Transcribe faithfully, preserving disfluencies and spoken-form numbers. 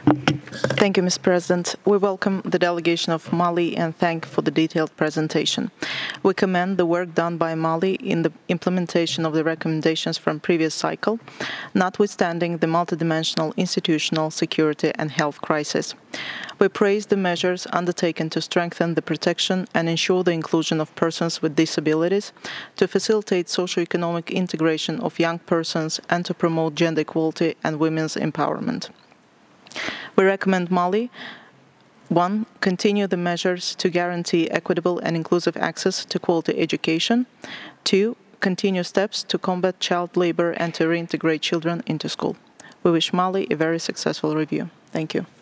Thank you, Miz President. We welcome the delegation of Mali and thank for the detailed presentation. We commend the work done by Mali in the implementation of the recommendations from previous cycle, notwithstanding the multidimensional institutional security and health crisis. We praise the measures undertaken to strengthen the protection and ensure the inclusion of persons with disabilities, to facilitate socio-economic integration of young persons, and to promote gender equality and women's empowerment. We recommend Mali one, continue the measures to guarantee equitable and inclusive access to quality education. Two, continue steps to combat child labor and to reintegrate children into school. We wish Mali a very successful review. Thank you.